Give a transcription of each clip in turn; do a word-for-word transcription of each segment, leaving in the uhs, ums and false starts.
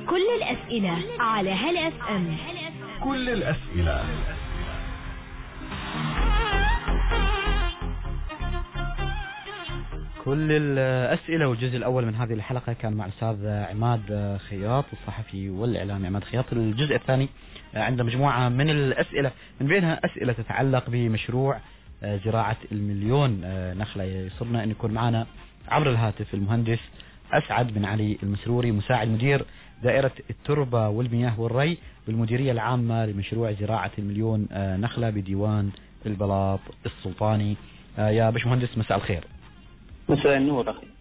كل الأسئلة على هلا اف ام. كل الأسئلة. كل الأسئلة. والجزء الأول من هذه الحلقة كان مع الأستاذ عماد خياط الصحفي والإعلامي عماد خياط. الجزء الثاني عند مجموعة من الأسئلة، من بينها أسئلة تتعلق بمشروع زراعة المليون نخلة. يسرنا أن يكون معنا عبر الهاتف المهندس أسعد بن علي المسروري، مساعد مدير دائرة التربة والمياه والري بالمديرية العامة لمشروع زراعة المليون نخلة بديوان البلاط السلطاني. يا باشمهندس مساء الخير. مساء النور أخي.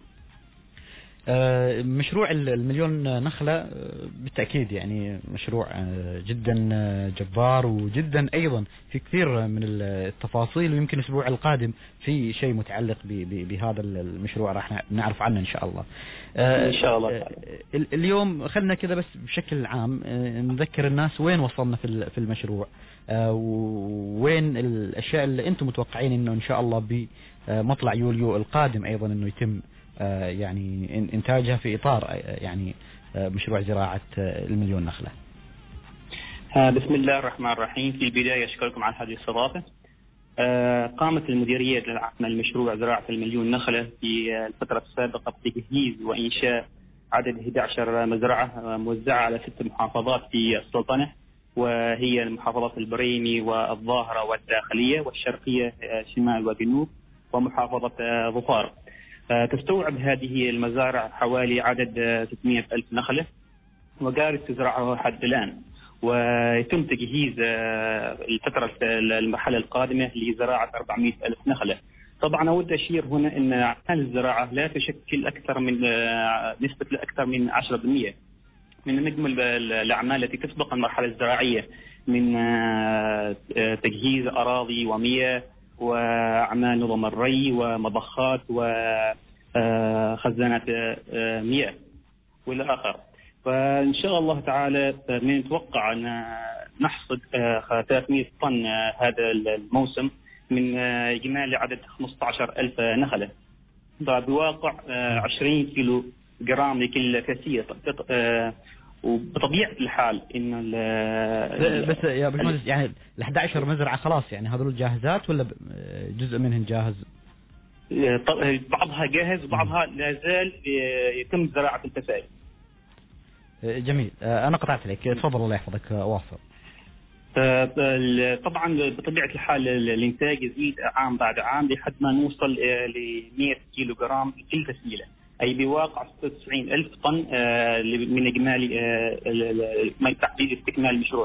مشروع المليون نخلة بالتأكيد يعني مشروع جدا جبار، وجدا أيضا في كثير من التفاصيل، ويمكن الأسبوع القادم في شيء متعلق بهذا المشروع راح نعرف عنه إن شاء الله. إن شاء الله. اليوم خلنا كذا بس بشكل عام نذكر الناس وين وصلنا في المشروع، وين الأشياء اللي أنتم متوقعين إنه إن شاء الله بمطلع يوليو القادم أيضا إنه يتم يعني إنتاجها في إطار يعني مشروع زراعة المليون نخلة. بسم الله الرحمن الرحيم. في البداية أشكركم على هذه الاستضافة. قامت المديرية العامة لمشروع زراعة المليون نخلة في الفترة السابقة بتجهيز وإنشاء عدد أحد عشر مزرعة موزعة على ست محافظات في السلطنة، وهي المحافظات البريمي والظاهرة والداخلية والشرقية شمال وجنوب ومحافظة ظفار. تستوعب هذه المزارع حوالي عدد ستمائة ألف نخلة وقارب تزرعها حتى الآن، ويتم تجهيز الفترة المرحلة القادمة لزراعة أربعمائة ألف نخلة. طبعا أود أشير هنا أن أعمال الزراعة لا تشكل أكثر من نسبة أكثر من عشرة بالمئة من مجمل الأعمال التي تسبق المرحلة الزراعية، من تجهيز أراضي ومياه وأعمال نظم الري ومضخات وخزانات مياه والى آخر. فإن شاء الله تعالى نتوقع أن نحصد ثلاثمائة طن هذا الموسم من إجمالي عدد خمسة عشر ألف نخلة، بواقع عشرين كيلو جرام لكل كاسية. وبطبيعة الحال إن بس يا باشمهندس يعني ال أحد عشر مزرعة خلاص يعني هذول جاهزات ولا جزء منهم جاهز؟ بعضها جاهز وبعضها لا زال يتم زراعة الفسائل. جميل. أنا قطعت عليك، تفضل الله يحفظك، واصل. طبعا بطبيعة الحال الإنتاج يزيد عام بعد عام لحد ما نوصل ل مئة كيلو جرام كل فسيلة، أي بواقع ستة وتسعين ألف طن من إجمالي ما تحديد استكمال المشروع.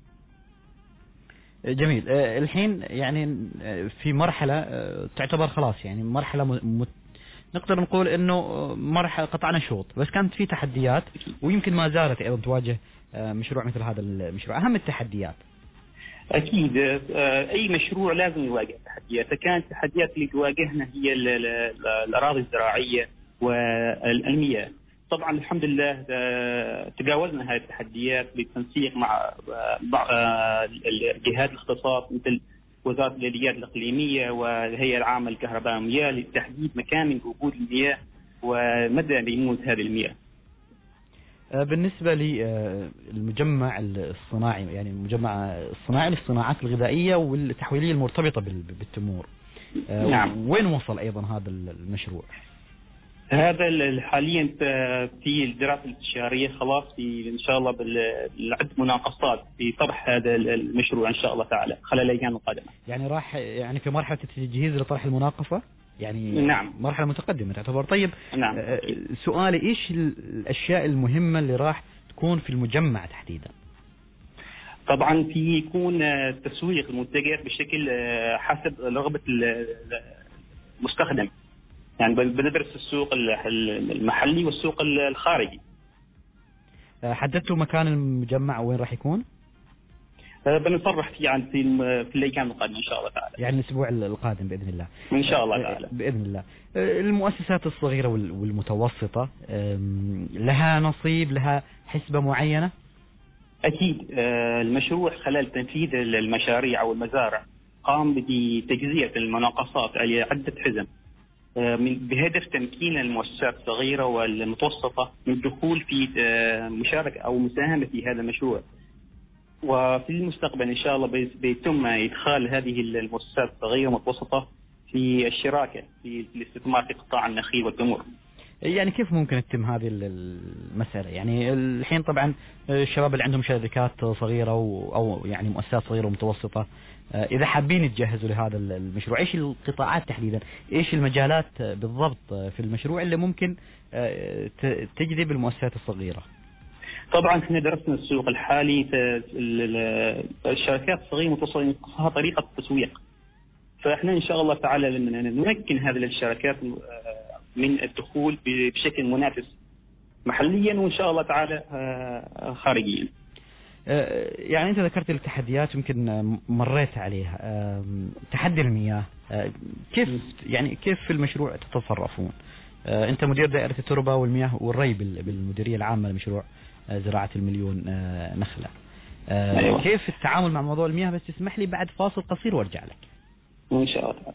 جميل. الحين يعني في مرحلة تعتبر خلاص يعني مرحلة م... نقدر نقول إنه مرحلة قطعنا شوط، بس كانت في تحديات ويمكن ما زالت أيضا تواجه مشروع مثل هذا المشروع. أهم التحديات أكيد أي مشروع لازم يواجه تحديات، فكانت التحديات اللي تواجهنا هي الأراضي الزراعية والمياه. طبعا الحمد لله تجاوزنا هذه التحديات بالتنسيق مع الجهات الاختصاص مثل وزارة الآليات الإقليمية والهيئة العامة للكهرباء والمياه لتحديد مكان وجود المياه ومدى ليموت هذه المياه. بالنسبة للمجمع الصناعي يعني المجمع الصناعي للصناعات الغذائية والتحويلية المرتبطة بالتمور، نعم. وين وصل أيضا هذا المشروع؟ هذا حاليا في الدراسة الاستشارية خلاص، في إن شاء الله بالعد مناقصات في طرح هذا المشروع إن شاء الله تعالى خلال الأيام القادمة. يعني راح يعني في مرحلة التجهيز لطرح المناقصة يعني. نعم. مرحلة متقدمة تعتبر. طيب. نعم. سؤالي إيش الأشياء المهمة اللي راح تكون في المجمع تحديدا؟ طبعا في يكون تسويق المنتجات بشكل حسب رغبة المستخدم، يعني بندرس السوق المحلي والسوق الخارجي. حددتوا مكان المجمع وين راح يكون؟ بنصرح فيه عن في في الايام القادمه ان شاء الله تعالى. يعني الاسبوع القادم باذن الله. ان شاء الله تعالى. باذن الله. المؤسسات الصغيره والمتوسطه لها نصيب، لها حسبه معينه؟ اكيد. المشروع خلال تنفيذ المشاريع او المزارع قام بتجزئه المناقصات على عده حزم، بهدف تمكين المؤسسات الصغيرة والمتوسطة من الدخول في مشاركة أو مساهمة في هذا المشروع. وفي المستقبل إن شاء الله بيتم إدخال هذه المؤسسات الصغيرة والمتوسطة في الشراكة في الاستثمار في قطاع النخيل والتمور. يعني كيف ممكن تتم هذه المسألة؟ يعني الحين طبعا الشباب اللي عندهم شركات صغيرة أو يعني مؤسسات صغيرة ومتوسطة، إذا حابين يتجهزوا لهذا المشروع، إيش القطاعات تحديدا؟ إيش المجالات بالضبط في المشروع اللي ممكن تجذب المؤسسات الصغيرة؟ طبعا احنا درسنا السوق الحالي، الشركات الصغيرة والمتوسطة طريقة التسويق، فاحنا إن شاء الله تعالى لما نمكن هذه الشركات من الدخول بشكل منافس محليا وإن شاء الله تعالى خارجيا. يعني أنت ذكرت التحديات يمكن مريت عليها، تحدي المياه، كيف يعني كيف في المشروع تتصرفون؟ أنت مدير دائرة التربة والمياه والري بالمديرية العامة لمشروع زراعة المليون نخلة. أيوة. كيف التعامل مع موضوع المياه؟ بس تسمح لي بعد فاصل قصير وارجع لك. إن شاء الله.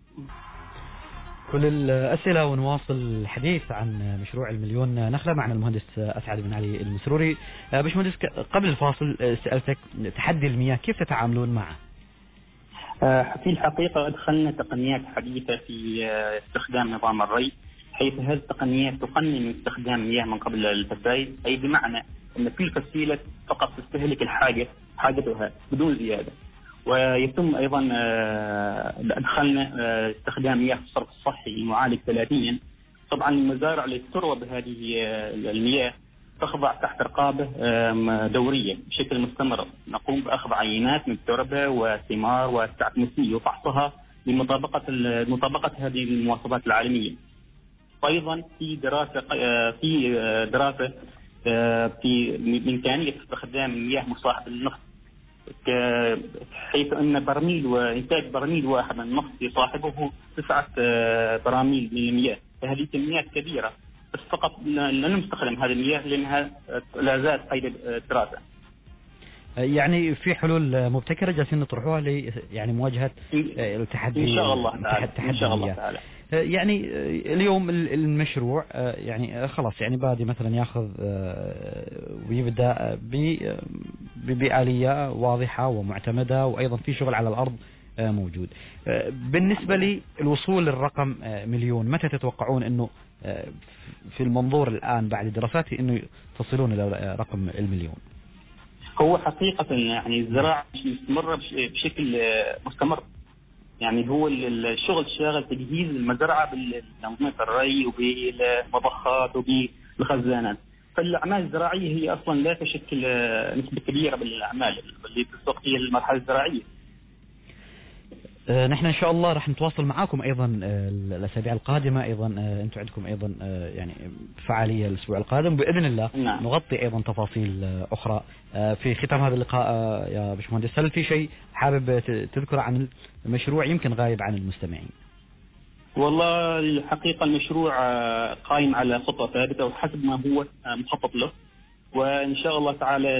كل الأسئلة ونواصل الحديث عن مشروع المليون نخلة معنا المهندس أسعد بن علي المسروري. باشمهندس، قبل الفاصل سألتك تحدي المياه كيف تتعاملون معه؟ في الحقيقة أدخلنا تقنيات حديثة في استخدام نظام الري، حيث هذه التقنيات تقنن من استخدام مياه من قبل الفسائل، أي بمعنى أن كل فسيلة فقط تستهلك الحاجة حاجتها بدون زيادة. ويتم أيضا أدخلنا استخدام مياه الصرف الصحي المعالج ثلاثيا. طبعا المزارع اللي تروى بهذه المياه تخضع تحت رقابة دورية بشكل مستمر، نقوم بأخذ عينات من التربة والثمار والتعتمسية وفحصها لمطابقة مطابقة هذه المواصفات العالمية. أيضا في دراسة في دراسة في بإمكانية استخدام مياه مصاحبة للنفط، حيث أن برميل وإنتاج برميل واحد من النفط يصاحبه تسعة براميل من المياه، فهذه كميات كبيرة، بس فقط لا نستخدم هذه المياه لأنها لا زالت قيد الدراسة. يعني في حلول مبتكرة جالسين نطرحوها ل يعني مواجهة التحدي إن شاء الله تعالى. إن شاء الله تعالى. يعني اليوم المشروع يعني خلاص يعني بادي مثلا ياخذ ويبدأ بآلية واضحة ومعتمدة، وأيضا في شغل على الأرض موجود. بالنسبة للوصول للرقم مليون، متى تتوقعون أنه في المنظور الآن بعد دراساتي أنه تصلون إلى رقم المليون؟ هو حقيقة يعني الزراعة مستمرة بشكل مستمر، يعني هو الشغل شاغل تجهيز المزرعة بأنظمة الري وبالمضخات وبالخزانات، فالأعمال الزراعية هي أصلا لا تشكل نسبة كبيرة بالأعمال اللي تسوق فيها المرحلة الزراعية. نحن إن شاء الله راح نتواصل معاكم أيضا الأسابيع القادمة، أيضا أنتم عندكم أيضا يعني فعالية الأسبوع القادم بإذن الله. نعم. نغطي أيضا تفاصيل أخرى. في ختام هذا اللقاء يا باشمهندس، هل في شيء حابب تذكر عن المشروع يمكن غايب عن المستمعين؟ والله الحقيقة المشروع قائم على خطة ثابتة وحسب ما هو مخطط له، وإن شاء الله تعالى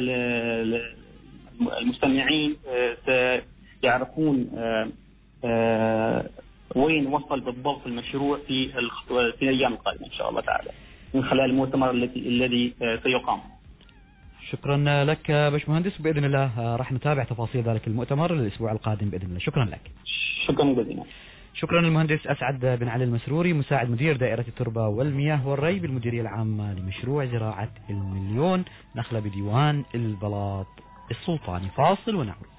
المستمعين سيعرفون آه وين وصل بالضبط المشروع في في الأيام القادمة إن شاء الله تعالى من خلال المؤتمر الذي الذي سيقام. شكرا لك باشمهندس، بإذن الله راح نتابع تفاصيل ذلك المؤتمر الأسبوع القادم بإذن الله. شكرا لك. شكرا جزيلا. شكرا للمهندس أسعد بن علي المسروري، مساعد مدير دائرة التربة والمياه والري بالمديرية العامة لمشروع زراعة المليون نخلة بديوان البلاط السلطاني. فاصل ونعود.